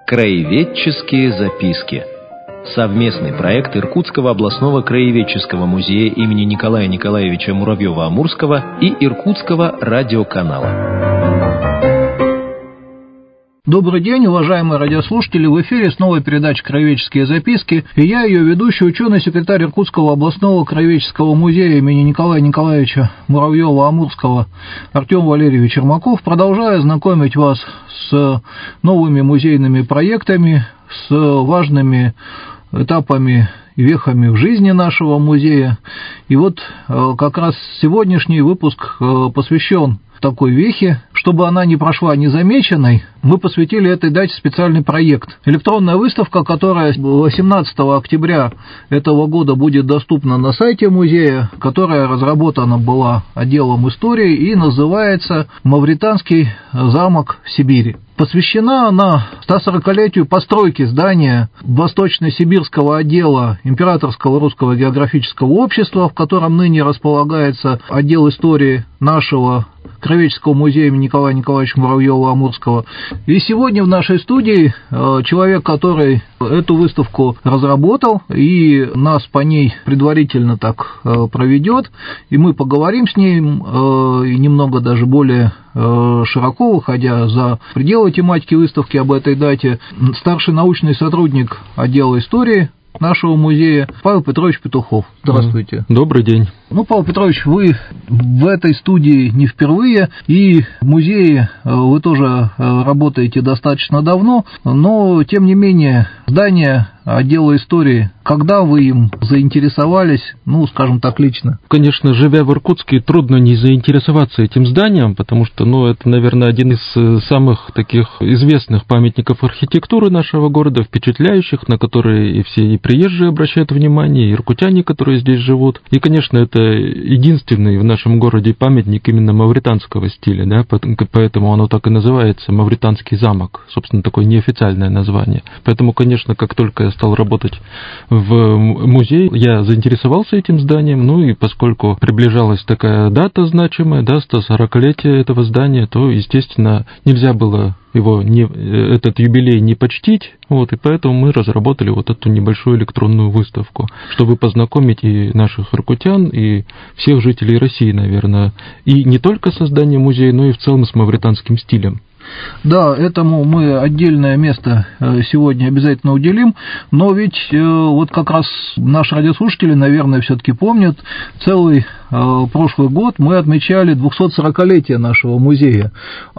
Краеведческие записки. Совместный проект Иркутского областного краеведческого музея имени Николая Николаевича Муравьева-Амурского и Иркутского радиоканала. Добрый день, уважаемые радиослушатели! В эфире снова передача «Краеведческие записки», и я, ее ведущий, ученый-секретарь Иркутского областного краеведческого музея имени Николая Николаевича Муравьева-Амурского Артем Валерьевич Ермаков, продолжаю знакомить вас с новыми музейными проектами, с важными этапами и вехами в жизни нашего музея. И вот как раз сегодняшний выпуск посвящен такой вехе. Чтобы она не прошла незамеченной, мы посвятили этой дате специальный проект. Электронная выставка, которая 18 октября этого года будет доступна на сайте музея, которая разработана была отделом истории и называется «Мавританский замок в Сибири». Посвящена она 140-летию постройки здания Восточно-Сибирского отдела Императорского русского географического общества, в котором ныне располагается отдел истории нашего Краеведческого музея имени Николая Николаевича Муравьева-Амурского. И сегодня в нашей студии человек, который эту выставку разработал и нас по ней предварительно так проведет, и мы поговорим с ним, и немного даже более широко, выходя за пределы тематики выставки об этой дате, старший научный сотрудник отдела истории нашего музея Павел Петрович Петухов. Здравствуйте. Добрый день. Павел Петрович, вы в этой студии не впервые, и в музее вы тоже работаете достаточно давно, но, тем не менее, здание отдела истории, когда вы им заинтересовались, скажем так, лично? Конечно, живя в Иркутске, трудно не заинтересоваться этим зданием, потому что, это, наверное, один из самых таких известных памятников архитектуры нашего города, впечатляющих, на которые и все и приезжие обращают внимание, и иркутяне, которые здесь живут. И, конечно, это единственный в нашем городе памятник именно мавританского стиля, да, поэтому оно так и называется «Мавританский замок», собственно, такое неофициальное название. Поэтому, конечно, как только я стал работать в музее, я заинтересовался этим зданием, и поскольку приближалась такая дата значимая, 140-летие этого здания, то, естественно, нельзя было этот юбилей не почтить, и поэтому мы разработали эту небольшую электронную выставку, чтобы познакомить и наших иркутян, и всех жителей России, наверное, и не только со зданием музея, но и в целом с мавританским стилем. Да, этому мы отдельное место сегодня обязательно уделим, но ведь как раз наши радиослушатели, наверное, все-таки помнят, целый прошлый год мы отмечали 240-летие нашего музея,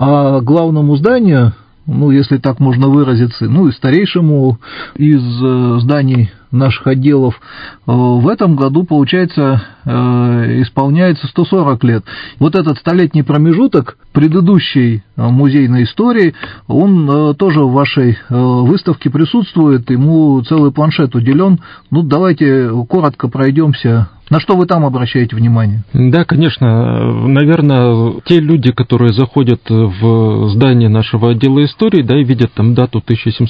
а главному зданию, если так можно выразиться, и старейшему из зданий наших отделов, в этом году, получается, исполняется 140 лет. Этот столетний промежуток предыдущей музейной истории, он тоже в вашей выставке присутствует, ему целый планшет уделен. Давайте коротко пройдемся. На что вы там обращаете внимание? Да, конечно. Наверное, те люди, которые заходят в здание нашего отдела истории, и видят там дату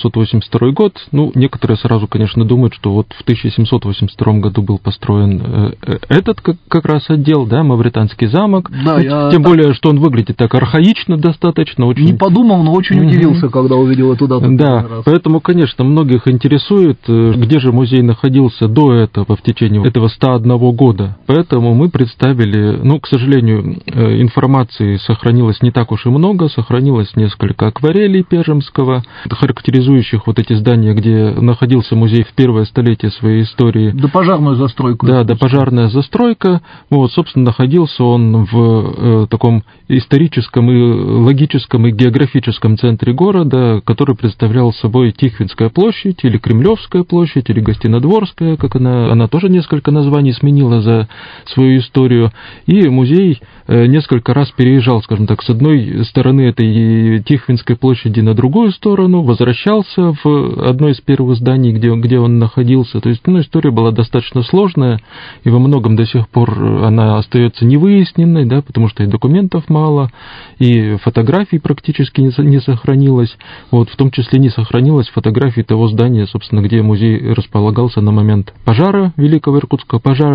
1782 год, некоторые сразу, конечно, думают, что в 1782 году был построен этот как раз отдел, Мавританский замок. Да, тем более, что он выглядит так архаично достаточно. Очень... Не подумал, но очень удивился, когда увидел эту дату. Да, поэтому, конечно, многих интересует, где же музей находился до этого, в течение этого 101 года. Поэтому мы представили, к сожалению, информации сохранилось не так уж и много, сохранилось несколько акварелей Пежемского, характеризующих эти здания, где находился музей в первое столетие своей истории. Допожарную застройку. Да, допожарная застройка. Собственно, находился он в таком историческом и логическом и географическом центре города, который представлял собой Тихвинская площадь, или Кремлевская площадь, или Гостинодворская, как она тоже несколько названий сменила за свою историю. И музей несколько раз переезжал, скажем так, с одной стороны этой Тихвинской площади на другую сторону, возвращался в одно из первых зданий, где он находился. То есть, история была достаточно сложная, и во многом до сих пор она остается невыясненной, потому что и документов мало, и фотографий практически не сохранилось. В том числе не сохранилось фотографий того здания, собственно, где музей располагался на момент пожара, Великого Иркутского пожара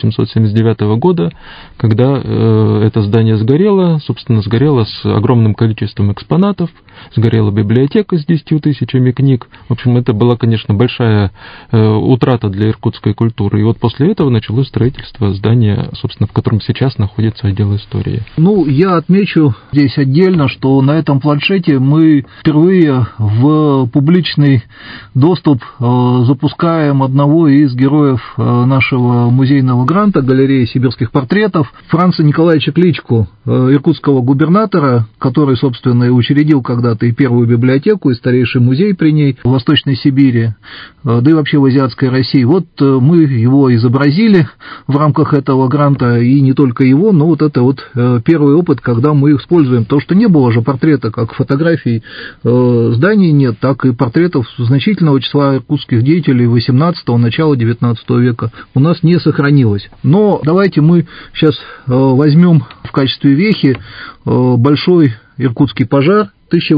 1879 года, когда это здание сгорело, собственно, сгорело с огромным количеством экспонатов, сгорела библиотека с 10 тысячами книг. В общем, это была, конечно, большая утрата для иркутской культуры. И вот после этого началось строительство здания, собственно, в котором сейчас находится отдел истории. Ну, я отмечу здесь отдельно, что на этом планшете мы впервые в публичный доступ запускаем одного из героев нашего музейного гранта «Галерея сибирских портретов» Франца Николаевича Кличку, иркутского губернатора, который, собственно, и учредил когда-то и первую библиотеку, и старейший музей при ней в Восточной Сибири, да и вообще в азиатской России. Вот мы его изобразили в рамках этого гранта, и не только его, но вот это вот первый опыт, когда мы используем то, что не было же портрета, как фотографий зданий нет, так и портретов значительного числа иркутских деятелей 18-го, начала 19 века у нас не сохранилось. Но давайте мы сейчас возьмем в качестве вехи большой иркутский пожар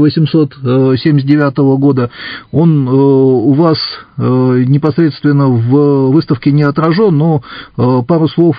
1879 года. Он у вас непосредственно в выставке не отражен, но пару слов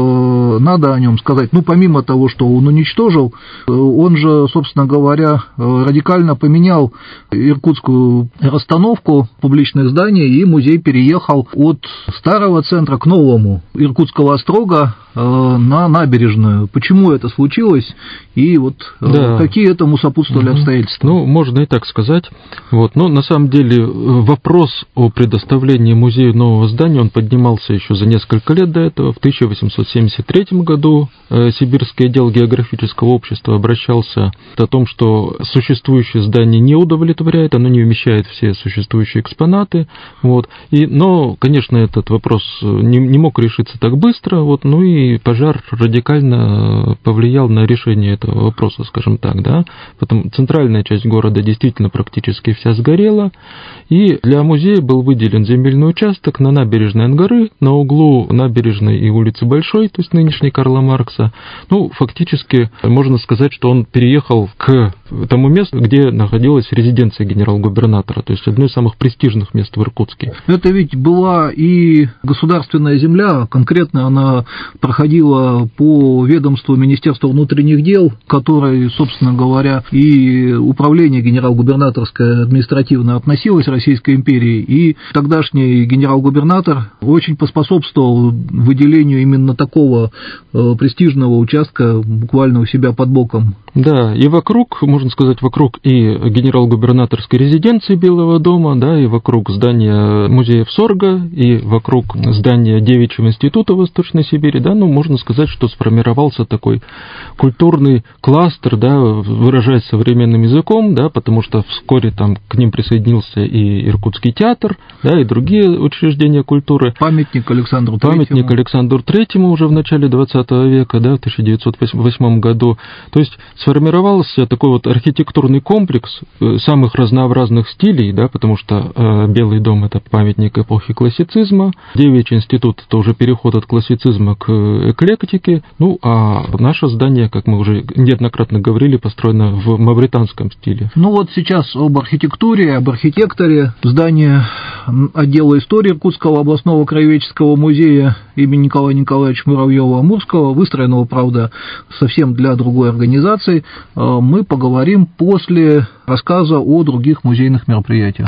надо о нем сказать. Ну, помимо того, что он уничтожил, он же, собственно говоря, радикально поменял иркутскую расстановку публичных зданий, и музей переехал от старого центра к новому, Иркутского острога, на набережную. Почему это случилось и вот какие этому сопутствовали обстоятельства? Ну, можно и так сказать. Вот. Но на самом деле вопрос о предоставлении музею нового здания, он поднимался еще за несколько лет до этого. В 1873 году Сибирский отдел географического общества обращался о том, что существующее здание не удовлетворяет, оно не вмещает все существующие экспонаты. Вот. Но, конечно, этот вопрос не мог решиться так быстро, вот, ну и пожар радикально повлиял на решение этого вопроса, скажем так, да. Потом центральная часть города действительно практически вся сгорела, и для музея был выделен земельный участок на набережной Ангары, на углу набережной и улицы Большой, то есть нынешней Карла Маркса. Ну, фактически, можно сказать, что он переехал к тому месту, где находилась резиденция генерал-губернатора, то есть одно из самых престижных мест в Иркутске. Это ведь была и государственная земля, конкретно она проходила по ведомству Министерства внутренних дел, которое, собственно говоря, и управление генерал-губернаторское административно относилось Российской империи, и тогдашний генерал-губернатор очень поспособствовал выделению именно такого престижного участка буквально у себя под боком. Да, и вокруг, можно сказать, вокруг и генерал-губернаторской резиденции Белого дома, да, и вокруг здания музея Сорга, и вокруг здания Девичьего института Восточной Сибири, да, ну, можно сказать, что сформировался такой культурный кластер, да, выражаясь современным языком, да, потому что вскоре там к ним присоединился и Иркутский театр, да, и другие учреждения культуры. Памятник Александру Третьему уже в начале 20 века, да, в 1908 году. То есть сформировался такой вот архитектурный комплекс самых разнообразных стилей, да, потому что Белый дом — это памятник эпохи классицизма, Девичий институт — это уже переход от классицизма к эклектике, ну, а наше здание, как мы уже неоднократно говорили, построено в мавританском стиле. Ну вот сейчас об архитектуре, об архитекторе. Здание отдела истории Иркутского областного краеведческого музея имени Николая Николаевича Муравьева-Амурского, выстроенного, правда, совсем для другой организации, мы поговорим после рассказа о других музейных мероприятиях.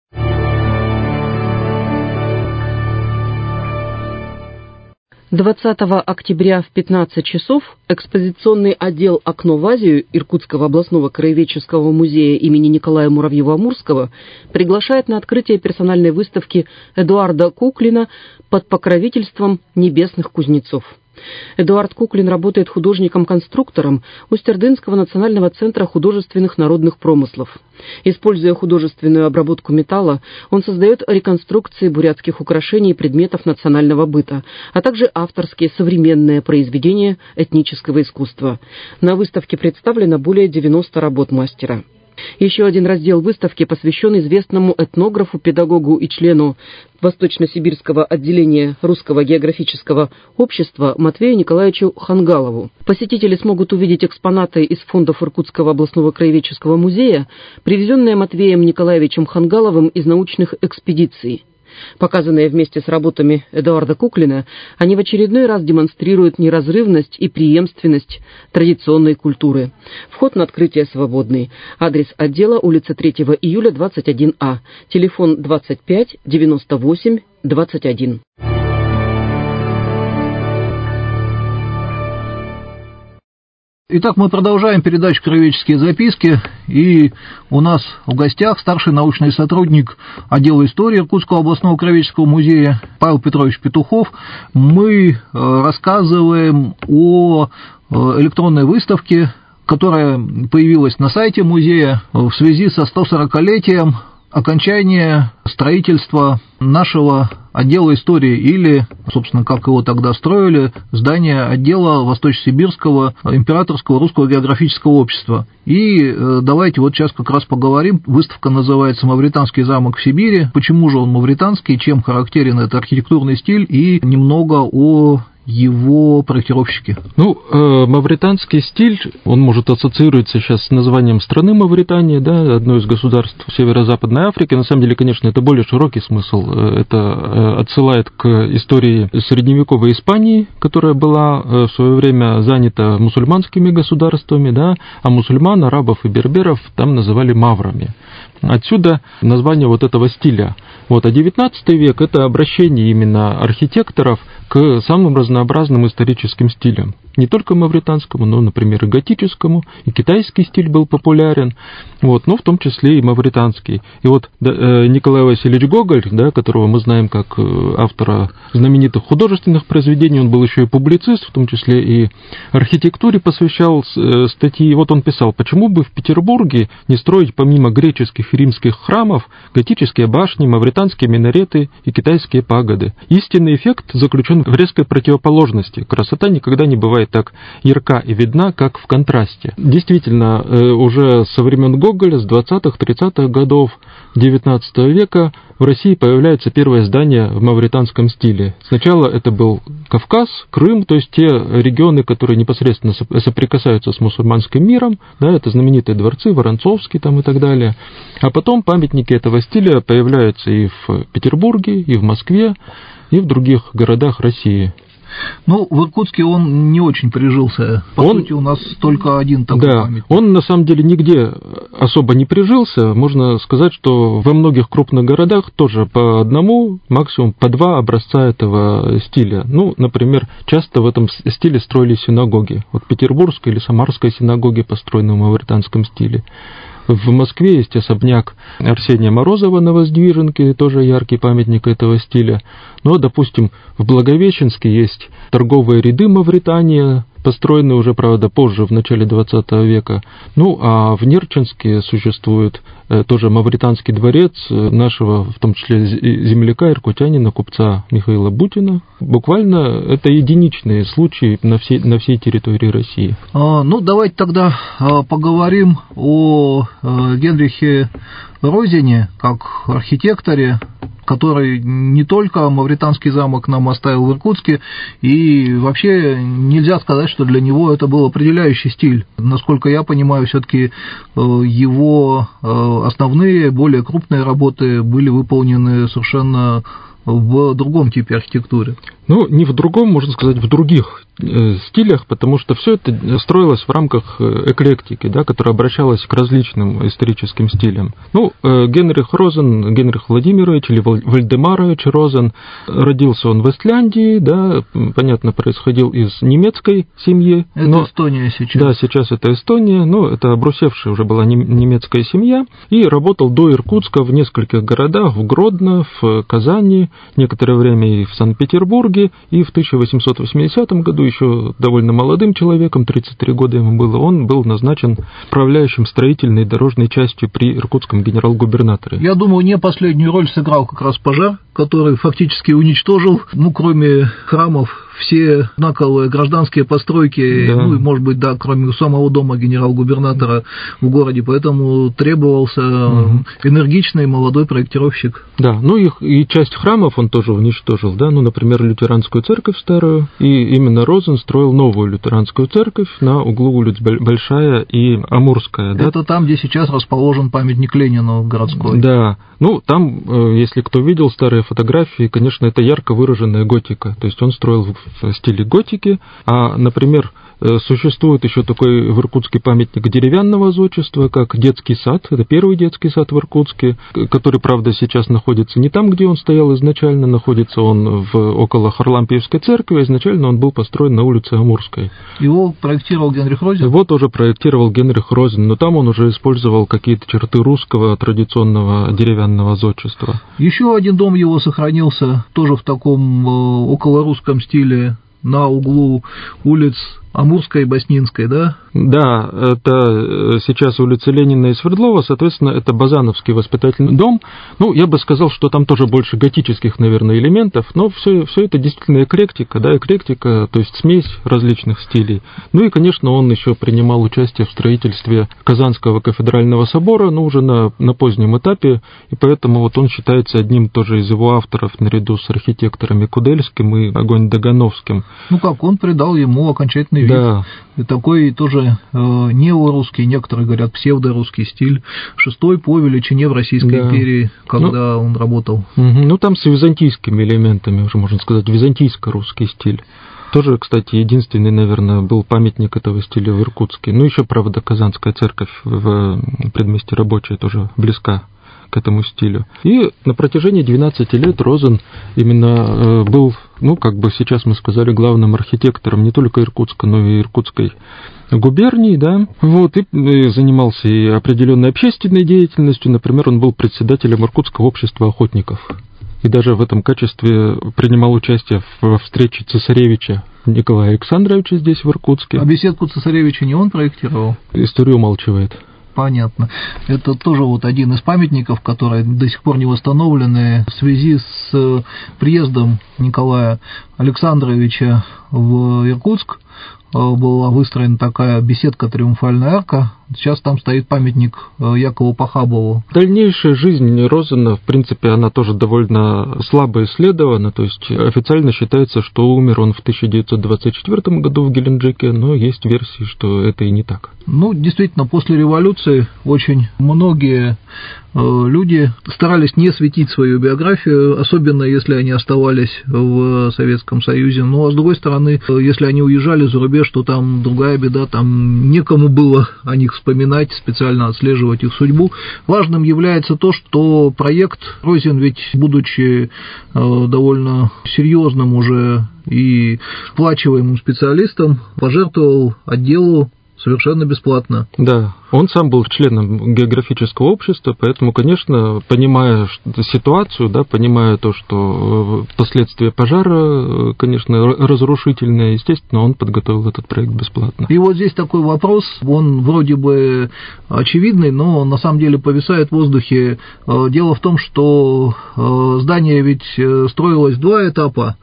20 октября в 15 часов экспозиционный отдел «Окно в Азию» Иркутского областного краеведческого музея имени Николая Муравьева-Амурского приглашает на открытие персональной выставки Эдуарда Куклина под покровительством небесных кузнецов. Эдуард Куклин работает художником-конструктором Усть-Ордынского национального центра художественных народных промыслов. Используя художественную обработку металла, он создает реконструкции бурятских украшений и предметов национального быта, а также авторские современные произведения этнического искусства. На выставке представлено более 90 работ мастера. Еще один раздел выставки посвящен известному этнографу, педагогу и члену Восточно-Сибирского отделения Русского географического общества Матвею Николаевичу Хангалову. Посетители смогут увидеть экспонаты из фондов Иркутского областного краеведческого музея, привезенные Матвеем Николаевичем Хангаловым из научных экспедиций. Показанные вместе с работами Эдуарда Куклина, они в очередной раз демонстрируют неразрывность и преемственность традиционной культуры. Вход на открытие свободный. Адрес отдела: улица 3 июля, 21А. Телефон 25 98 21. Итак, мы продолжаем передачу «Краеведческие записки», и у нас в гостях старший научный сотрудник отдела истории Иркутского областного краеведческого музея Павел Петрович Петухов. Мы рассказываем о электронной выставке, которая появилась на сайте музея в связи со 140-летием окончания строительства нашего отдела истории, или, собственно, как его тогда строили, здание отдела Восточно-Сибирского императорского русского географического общества. И давайте вот сейчас как раз поговорим. Выставка называется «Мавританский замок в Сибири». Почему же он мавританский, чем характерен этот архитектурный стиль, и немного о его проектировщики. Мавританский стиль, он может ассоциироваться сейчас с названием страны Мавритания, да, одно из государств Северо-Западной Африки. На самом деле, конечно, это более широкий смысл. Это отсылает к истории средневековой Испании, которая была в свое время занята мусульманскими государствами, да, а мусульман, арабов и берберов там называли маврами. Отсюда название вот этого стиля. А XIX век – это обращение именно архитекторов к самым разнообразным историческим стилям. Не только мавританскому, но, например, и готическому, и китайский стиль был популярен, но в том числе и мавританский. И Николай Васильевич Гоголь, да, которого мы знаем как автора знаменитых художественных произведений, он был еще и публицист, в том числе и архитектуре посвящал статьи. Он писал: почему бы в Петербурге не строить помимо греческих и римских храмов готические башни, мавританские минареты и китайские пагоды. Истинный эффект заключен в резкой противоположности. Красота никогда не бывает так ярка и видна, как в контрасте. Действительно, уже со времен Гоголя, с 20-30-х годов XIX века в России появляется первое здание в мавританском стиле. Сначала это был Кавказ, Крым, то есть те регионы, которые непосредственно соприкасаются с мусульманским миром, да, это знаменитые дворцы, Воронцовский там и так далее. А потом памятники этого стиля появляются и в Петербурге, и в Москве, и в других городах России. В Иркутске он не очень прижился. По сути, у нас только один такой памятник. Он на самом деле нигде особо не прижился. Можно сказать, что во многих крупных городах тоже по одному, максимум по два образца этого стиля. Например, часто в этом стиле строили синагоги. Петербургская или Самарская синагоги построены в мавританском стиле. В Москве есть особняк Арсения Морозова на Воздвиженке, тоже яркий памятник этого стиля. Допустим, в Благовещенске есть торговые ряды Мавритания, построенные уже, правда, позже, в начале 20 века. А в Нерчинске существует тоже мавританский дворец нашего, в том числе земляка, иркутянина, купца Михаила Бутина. Буквально это единичные случаи на всей территории России. Давайте тогда поговорим о Генрихе Розине как архитекторе, который не только мавританский замок нам оставил в Иркутске, и вообще нельзя сказать, что для него это был определяющий стиль. Насколько я понимаю, все-таки его основные, более крупные работы были выполнены совершенно в другом типе архитектуры. Не в другом, можно сказать, в других стилях, потому что все это строилось в рамках эклектики, да, которая обращалась к различным историческим стилям. Генрих Розен, Генрих Владимирович или Вальдемарович Розен, родился он в Эстляндии, да, понятно, происходил из немецкой семьи. Это Эстония сейчас. Да, сейчас это Эстония, это обрусевшая уже была немецкая семья, и работал до Иркутска в нескольких городах, в Гродно, в Казани, некоторое время и в Санкт-Петербурге, и в 1880 году, еще довольно молодым человеком, 33 года ему было, он был назначен управляющим строительной и дорожной частью при иркутском генерал-губернаторе. Я думаю, не последнюю роль сыграл как раз пожар, который фактически уничтожил, кроме храмов, все знаковые гражданские постройки, да. Ну и, может быть, да, кроме самого дома генерал-губернатора в городе, поэтому требовался энергичный молодой проектировщик. Да, ну и часть храмов он тоже уничтожил, да, ну, например, лютеранскую церковь старую, и именно Розен строил новую лютеранскую церковь на углу улиц Большая и Амурская. Да? Это там, где сейчас расположен памятник Ленину городской. Да, ну, там, если кто видел старые фотографии, конечно, это ярко выраженная готика, то есть он строил в стиле готики, а, например, существует еще такой в Иркутске памятник деревянного зодчества, как детский сад. Это первый детский сад в Иркутске, который, правда, сейчас находится не там, где он стоял изначально, находится он около Харлампиевской церкви, изначально он был построен на улице Амурской. Его проектировал Генрих Розен? Его тоже проектировал Генрих Розен, но там он уже использовал какие-то черты русского традиционного деревянного зодчества. Еще один дом его сохранился, тоже в таком околорусском стиле, на углу улиц Амурской и Баснинской, да? Да, это сейчас улица Ленина и Свердлова, соответственно, это Базановский воспитательный дом. Ну, я бы сказал, что там тоже больше готических, наверное, элементов, но все это действительно эклектика, да, эклектика, то есть смесь различных стилей. Ну и, конечно, он еще принимал участие в строительстве Казанского кафедрального собора, но уже на позднем этапе, и поэтому вот он считается одним тоже из его авторов, наряду с архитекторами Кудельским и Огонь-Дагановским. Ну как, он придал ему окончательный вид. Да. И такой тоже неорусский, некоторые говорят, псевдорусский стиль, шестой по величине в Российской империи, когда он работал. Ну, там с византийскими элементами, уже можно сказать, византийско-русский стиль. Тоже, кстати, единственный, наверное, был памятник этого стиля в Иркутске. Ну, еще, правда, Казанская церковь в предместье Рабочая тоже близка к этому стилю. И на протяжении 12 лет Розен именно был, ну, как бы сейчас мы сказали, главным архитектором не только Иркутска, но и Иркутской губернии, да, вот, и занимался и определенной общественной деятельностью. Например, он был председателем Иркутского общества охотников. И даже в этом качестве принимал участие в встрече цесаревича Николая Александровича здесь, в Иркутске. А беседку цесаревича не он проектировал? История умалчивает. Понятно. Это тоже вот один из памятников, которые до сих пор не восстановлены в связи с приездом Николая Александровича в Иркутск. Была выстроена такая беседка «Триумфальная арка». Сейчас там стоит памятник Якову Похабову. Дальнейшая жизнь Розена, в принципе, она тоже довольно слабо исследована. То есть официально считается, что умер он в 1924 году в Геленджике, но есть версии, что это и не так. Ну, действительно, после революции очень многие люди старались не светить свою биографию, особенно если они оставались в Советском Союзе. Но, с другой стороны, если они уезжали за рубеж, то там другая беда, там некому было о них вспоминать, специально отслеживать их судьбу. Важным является то, что проект Розен, ведь будучи довольно серьезным уже и сплачиваемым специалистом, пожертвовал отделу совершенно бесплатно. Да, он сам был членом географического общества, поэтому, конечно, понимая ситуацию, да, понимая то, что последствия пожара, конечно, разрушительные, естественно, он подготовил этот проект бесплатно. И вот здесь такой вопрос, он вроде бы очевидный, но на самом деле повисает в воздухе. Дело в том, что здание ведь строилось в 2 этапа,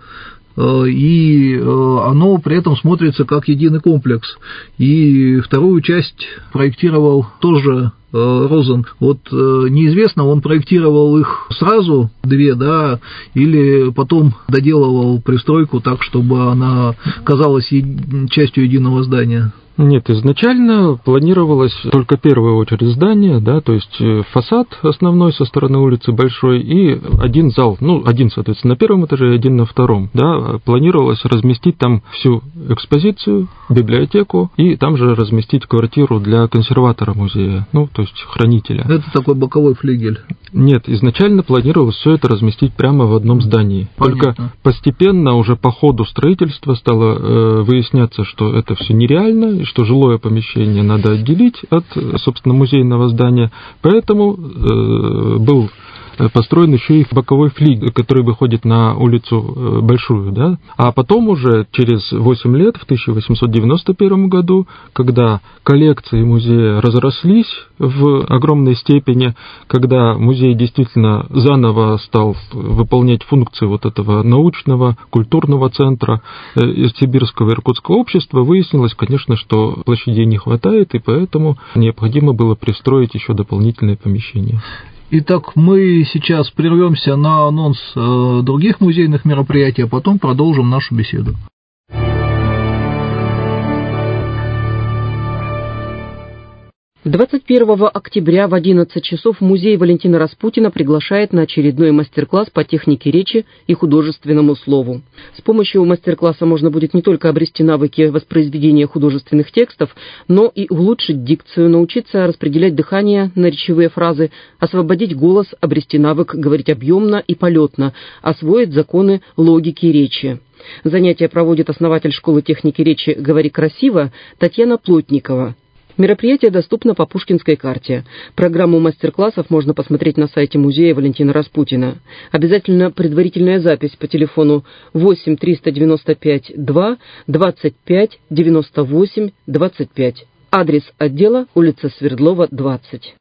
и оно при этом смотрится как единый комплекс. И вторую часть проектировал тоже Розен. Вот неизвестно, он проектировал их сразу 2, да, или потом доделывал пристройку так, чтобы она казалась частью единого здания. Нет, изначально планировалось только первая очередь здания, да, то есть фасад основной со стороны улицы Большой и один зал, ну, один, соответственно, на первом этаже и один на втором, да, планировалось разместить там всю экспозицию, библиотеку и там же разместить квартиру для консерватора музея, ну, то есть хранителя. Это такой боковой флигель. Нет, изначально планировалось все это разместить прямо в одном здании. Понятно. Только постепенно уже по ходу строительства стало выясняться, что это все нереально, и что жилое помещение надо отделить от, собственно, музейного здания. Поэтому был построен еще и боковой флигель, который выходит на улицу Большую, да. А потом уже через 8 лет, в 1891 году, когда коллекции музея разрослись в огромной степени, когда музей действительно заново стал выполнять функции вот этого научного, культурного центра Сибирского Иркутского общества, выяснилось, конечно, что площадей не хватает, и поэтому необходимо было пристроить еще дополнительные помещения. Итак, мы сейчас прервемся на анонс других музейных мероприятий, а потом продолжим нашу беседу. 21 октября в 11 часов музей Валентина Распутина приглашает на очередной мастер-класс по технике речи и художественному слову. С помощью мастер-класса можно будет не только обрести навыки воспроизведения художественных текстов, но и улучшить дикцию, научиться распределять дыхание на речевые фразы, освободить голос, обрести навык говорить объемно и полетно, освоить законы логики речи. Занятия проводит основатель школы техники речи «Говори красиво» Татьяна Плотникова. Мероприятие доступно по Пушкинской карте. Программу мастер-классов можно посмотреть на сайте музея Валентина Распутина. Обязательно предварительная запись по телефону 8 395 2 25 98 25. Адрес отдела: улица Свердлова, 20.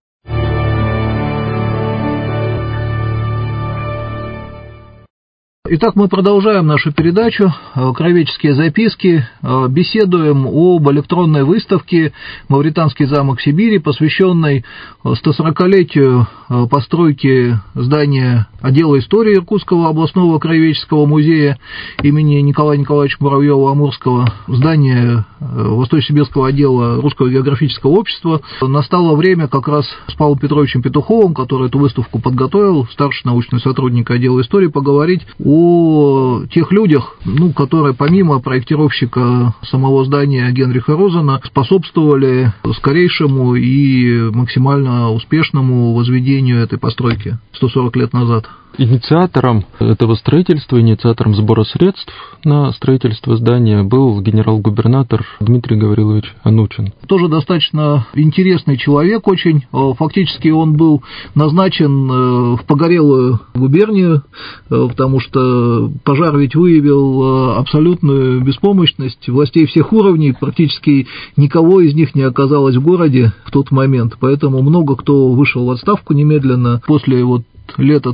Итак, мы продолжаем нашу передачу «Краеведческие записки». Беседуем об электронной выставке «Мавританский замок Сибири», посвященной 140-летию постройки здания отдела истории Иркутского областного краеведческого музея имени Николая Николаевича Муравьева-Амурского, здания Восточно-Сибирского отдела Русского географического общества. Настало время как раз с Павлом Петровичем Петуховым, который эту выставку подготовил, старший научный сотрудник отдела истории, поговорить о тех людях, которые помимо проектировщика самого здания Генриха Розена способствовали скорейшему и максимально успешному возведению этой постройки 140 лет назад. Инициатором этого строительства, инициатором сбора средств на строительство здания был генерал-губернатор Дмитрий Гаврилович Анучин. Тоже достаточно интересный человек очень. Фактически он был назначен в Погорелую губернию, потому что пожар ведь выявил абсолютную беспомощность властей всех уровней. Практически никого из них не оказалось в городе в тот момент. Поэтому много кто вышел в отставку немедленно после лета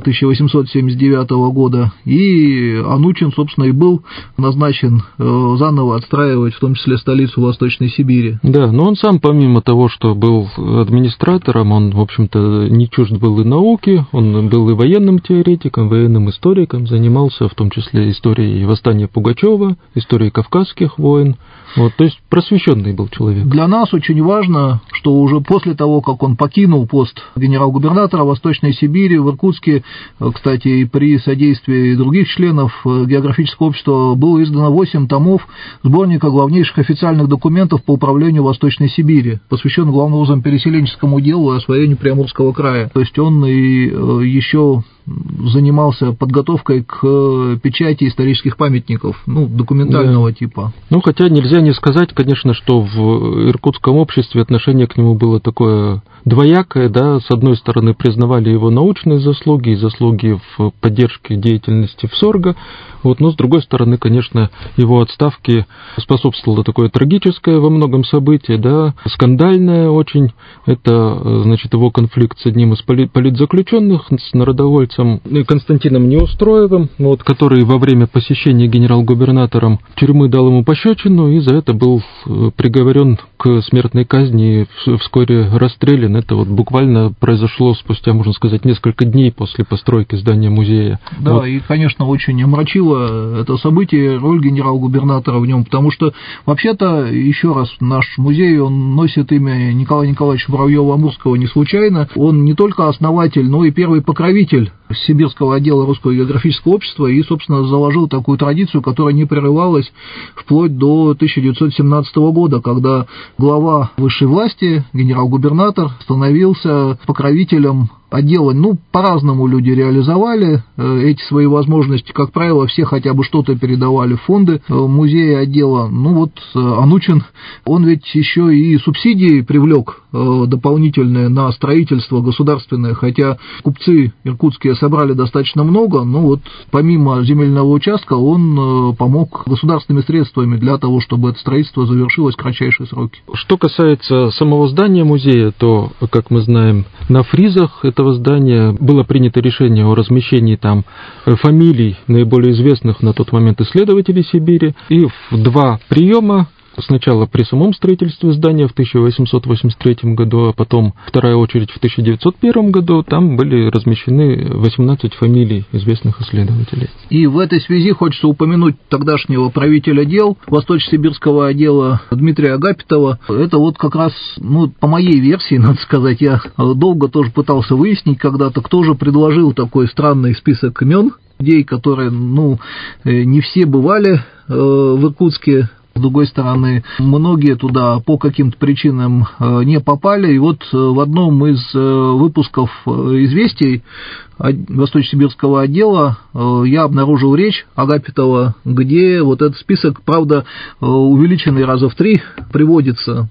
1879 года, и Анучин, собственно, и был назначен заново отстраивать, в том числе, столицу Восточной Сибири. Да, но он сам, помимо того, что был администратором, он, в общем-то, не чужд был и науки, он был и военным теоретиком, военным историком, занимался в том числе историей восстания Пугачева, историей Кавказских войн. То есть просвещенный был человек. Для нас очень важно, что уже после того, как он покинул пост генерал-губернатора Восточной Сибири, в Иркутске, кстати, и при содействии других членов географического общества, было издано 8 томов сборника главнейших официальных документов по управлению Восточной Сибири, посвященных главным образом переселенческому делу и освоению Приамурского края. То есть он и еще занимался подготовкой к печати исторических памятников, документального типа. Хотя нельзя не сказать, конечно, что в иркутском обществе отношение к нему было такое двоякое, да, с одной стороны признавали его научные заслуги и заслуги в поддержке деятельности ВСОРГа, но с другой стороны, конечно, его отставке способствовало такое трагическое во многом событие, да, скандальное очень, это, значит, его конфликт с одним из политзаключенных, с народовольцем Константином Неустроевым, который во время посещения генерал-губернатором тюрьмы дал ему пощечину и за это был приговорен к смертной казни и вскоре расстрелян. Это буквально произошло спустя, можно сказать, несколько дней после постройки здания музея. Да, и, конечно, очень омрачило это событие роль генерал-губернатора в нем, потому что, вообще-то, еще раз, наш музей, он носит имя Николая Николаевича Муравьева-Амурского не случайно. Он не только основатель, но и первый покровитель Сибирского отдела Русского географического общества и, собственно, заложил такую традицию, которая не прерывалась вплоть до 1917 года, когда глава высшей власти, генерал-губернатор, становился покровителем отдела, по-разному люди реализовали эти свои возможности. Как правило, все хотя бы что-то передавали в фонды музея отдела. Анучин, он ведь еще и субсидии привлек дополнительные на строительство государственное, хотя купцы иркутские собрали достаточно много, помимо земельного участка он помог государственными средствами для того, чтобы это строительство завершилось в кратчайшие сроки. Что касается самого здания музея, то, как мы знаем, на фризах этого здания было принято решение о размещении там фамилий наиболее известных на тот момент исследователей Сибири, и в 2 приема, сначала при самом строительстве здания в 1883 году, а потом вторая очередь в 1901 году, там были размещены 18 фамилий известных исследователей. И в этой связи хочется упомянуть тогдашнего правителя дел Восточно-Сибирского отдела Дмитрия Агапитова. Это как раз, по моей версии, надо сказать, я долго тоже пытался выяснить когда-то, кто же предложил такой странный список имен людей, которые, не все бывали в Иркутске. С другой стороны, многие туда по каким-то причинам не попали. И в одном из выпусков «Известий» Восточно-Сибирского отдела я обнаружил речь Агапитова, где этот список, правда, увеличенный раза в 3 приводится.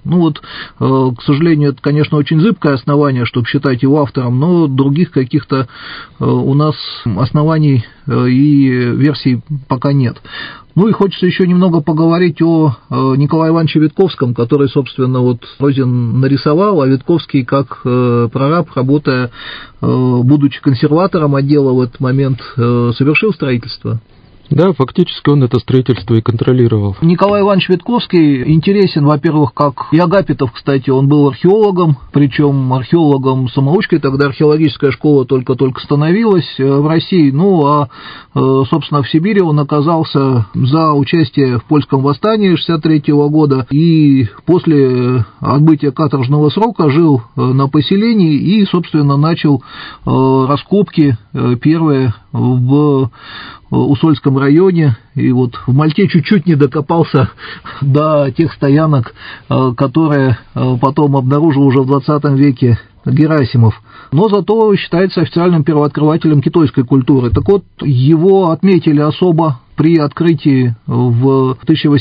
К сожалению, это, конечно, очень зыбкое основание, чтобы считать его автором, но других каких-то у нас оснований и версий пока нет. И хочется еще немного поговорить о Николае Ивановиче Витковском, который, собственно, Розин нарисовал, а Витковский как прораб, работая, будучи консерватором отдела в этот момент, совершил строительство. Да, фактически он это строительство и контролировал. Николай Иванович Витковский интересен, во-первых, как и Агапитов, кстати, он был археологом, причем археологом-самоучкой, тогда археологическая школа только-только становилась в России, собственно, в Сибири он оказался за участие в польском восстании 1963 года, и после отбытия каторжного срока жил на поселении и, собственно, начал раскопки первые в Усольском районе, и в Мальте чуть-чуть не докопался до тех стоянок, которые потом обнаружил уже в 20 веке Герасимов. Но зато считается официальным первооткрывателем китайской культуры. Так его отметили особо при открытии в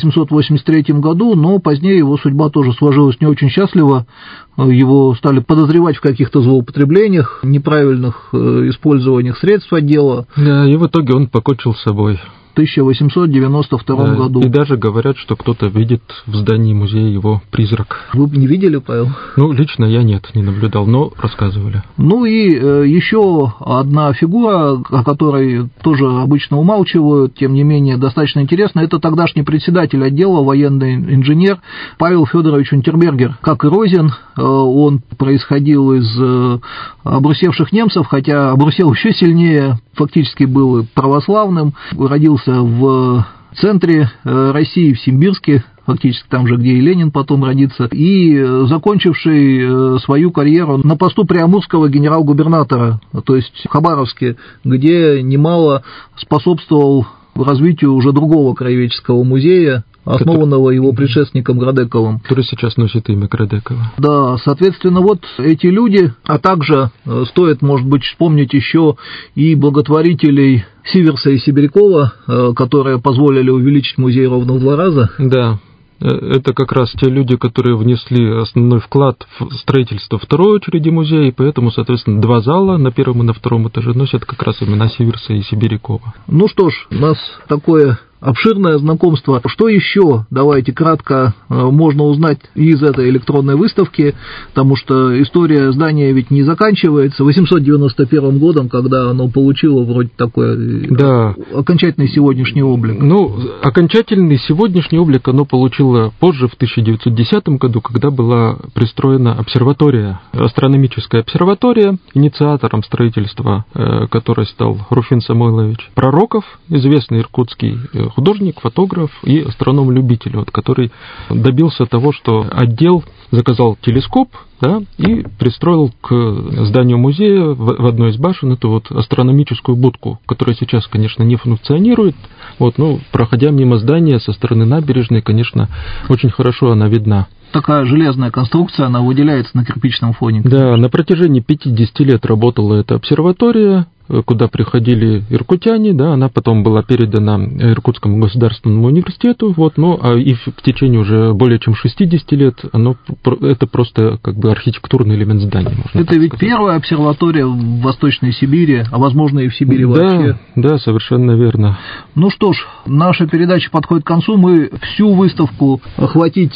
1883 году, но позднее его судьба тоже сложилась не очень счастливо. Его стали подозревать в каких-то злоупотреблениях, неправильных использованиях средств отдела. Да, и в итоге он покончил с собой. В 1892 году. И даже говорят, что кто-то видит в здании музея его призрак. Вы не видели, Павел? Лично я нет, не наблюдал, но рассказывали. И еще одна фигура, о которой тоже обычно умалчивают, тем не менее достаточно интересно, это тогдашний председатель отдела, военный инженер Павел Федорович Унтербергер. Как и Розин, он происходил из обрусевших немцев, хотя обрусел еще сильнее, фактически был православным, родился в центре России, в Симбирске, фактически там же, где и Ленин потом родится, и закончивший свою карьеру на посту приамурского генерал-губернатора, то есть в Хабаровске, где немало способствовал развитию уже другого краеведческого музея, основанного его предшественником Градековым. Который сейчас носит имя Градекова. Да, соответственно, эти люди, а также стоит, может быть, вспомнить еще и благотворителей Сиверса и Сибирякова, которые позволили увеличить музей ровно в 2 раза. Да. Это как раз те люди, которые внесли основной вклад в строительство второй очереди музея, и поэтому, соответственно, 2 зала на 1 и на 2 этаже носят как раз имена Сиверса и Сибирякова. Что ж, у нас такое обширное знакомство. Что еще, давайте кратко, можно узнать из этой электронной выставки, потому что история здания ведь не заканчивается 891 годом, когда оно получило вроде такой окончательный сегодняшний облик. Окончательный сегодняшний облик оно получило позже, в 1910 году, когда была пристроена обсерватория, астрономическая обсерватория, инициатором строительства которой стал Руфин Самойлович Пророков, известный иркутский художник, фотограф и астроном-любитель, который добился того, что отдел заказал телескоп, и пристроил к зданию музея в одной из башен эту астрономическую будку, которая сейчас, конечно, не функционирует, проходя мимо здания со стороны набережной, конечно, очень хорошо она видна. такая железная конструкция, она выделяется на кирпичном фоне. Да, на протяжении 50 лет работала эта обсерватория, куда приходили иркутяне, да, она потом была передана Иркутскому государственному университету, вот, ну, и в течение уже более чем 60 лет это просто как бы архитектурный элемент здания, можно это ведь сказать. Первая обсерватория в Восточной Сибири, а возможно и в Сибири вообще. Да, совершенно верно. Ну что ж, наша передача подходит к концу, мы всю выставку охватить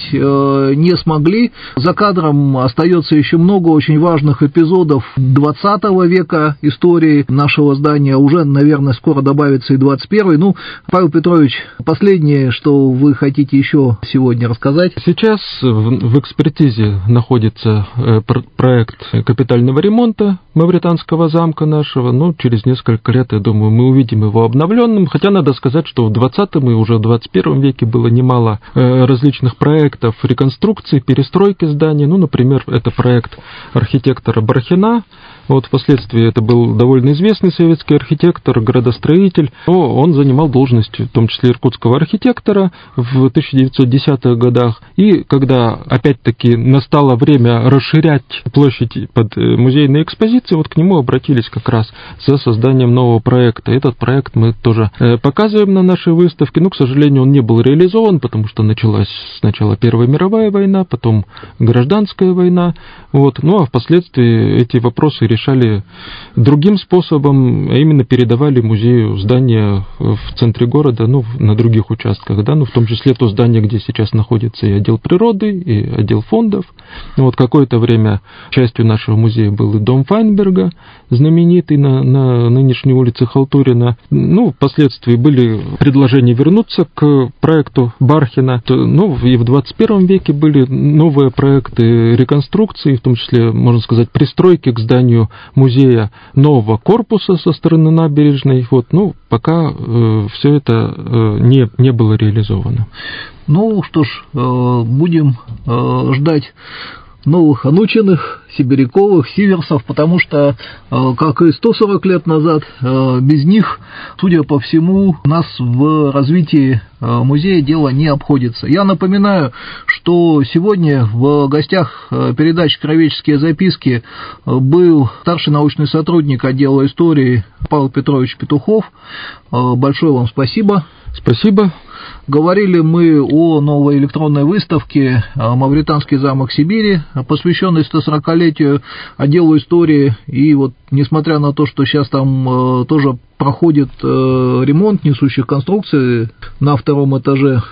не смогли. За кадром остается еще много очень важных эпизодов 20 века истории нашего здания, уже, наверное, скоро добавится и 21-й. Ну, Павел Петрович, последнее, что вы хотите еще сегодня рассказать? Сейчас в экспертизе находится проект капитального ремонта Мавританского замка нашего. Ну, через несколько лет, я думаю, мы увидим его обновленным. Хотя надо сказать, что в 20-м и уже в 21 веке было немало различных проектов реконструкции, перестройки зданий. Ну, например, это проект архитектора Бархина. Вот впоследствии это был довольно известный советский архитектор, градостроитель. Он занимал должность, в том числе иркутского архитектора, в 1910-х годах. И когда, опять-таки, настало время расширять площадь под музейные экспозиции, вот к нему обратились как раз за созданием нового проекта. Этот проект мы тоже показываем на нашей выставке. Но, к сожалению, он не был реализован, потому что началась сначала Первая мировая война, потом Гражданская война. Вот. Ну, а впоследствии эти вопросы решали другим способом, а именно передавали музею здания в центре города, ну, на других участках, да, ну, в том числе то здание, где сейчас находится и отдел природы, и отдел фондов. Вот какое-то время частью нашего музея был и дом Файнберга, знаменитый на нынешней улице Халтурина. Ну, впоследствии были предложения вернуться к проекту Бархина. Ну, и в 21 веке были новые проекты реконструкции, в том числе, можно сказать, пристройки к зданию музея нового корпуса со стороны набережной. Вот, ну, пока все это не было реализовано. Ну что ж, будем ждать новых Анучиных, Сибиряковых, Сиверсов, потому что, как и 140 лет назад, без них, судя по всему, у нас в развитии музея дело не обходится. Я напоминаю, что сегодня в гостях передачи «Краеведческие записки» был старший научный сотрудник отдела истории Павел Петрович Петухов. Большое вам спасибо. Спасибо. Говорили мы о новой электронной выставке «Мавританский замок Сибири», посвященной 140-летию отделу истории. И вот, несмотря на то, что сейчас там тоже проходит ремонт несущих конструкций на втором этаже,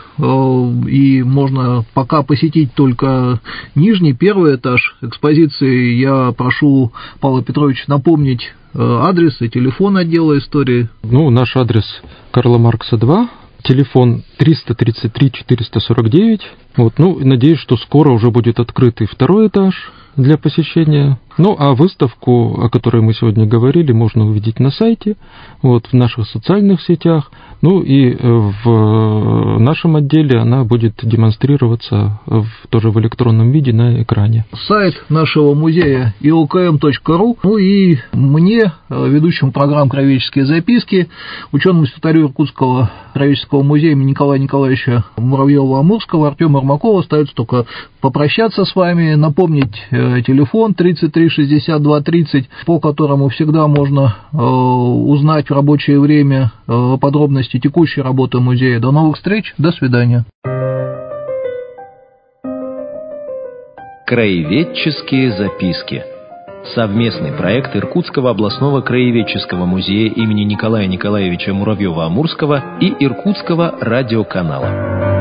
и можно пока посетить только нижний, первый этаж экспозиции, я прошу Павла Петровича напомнить адрес и телефон отдела истории. Ну, наш адрес Карла Маркса 2. Телефон 333-449. Вот, ну, надеюсь, что скоро уже будет открыт и второй этаж для посещения. Ну, а выставку, о которой мы сегодня говорили, можно увидеть на сайте, вот, в наших социальных сетях. Ну, и в нашем отделе она будет демонстрироваться тоже в электронном виде на экране. Сайт нашего музея iokm.ru. Ну и мне, ведущему программ «Краеведческие записки», ученому-секретарю Иркутского краеведческого музея имени Николая Николаевича Муравьева-Амурского Артему Ермакову остается только попрощаться с вами, напомнить телефон 33-62-30, по которому всегда можно узнать в рабочее время подробности текущей работы музея. До новых встреч, до свидания. Краеведческие записки. Совместный проект Иркутского областного краеведческого музея имени Николая Николаевича Муравьева-Амурского и Иркутского радиоканала.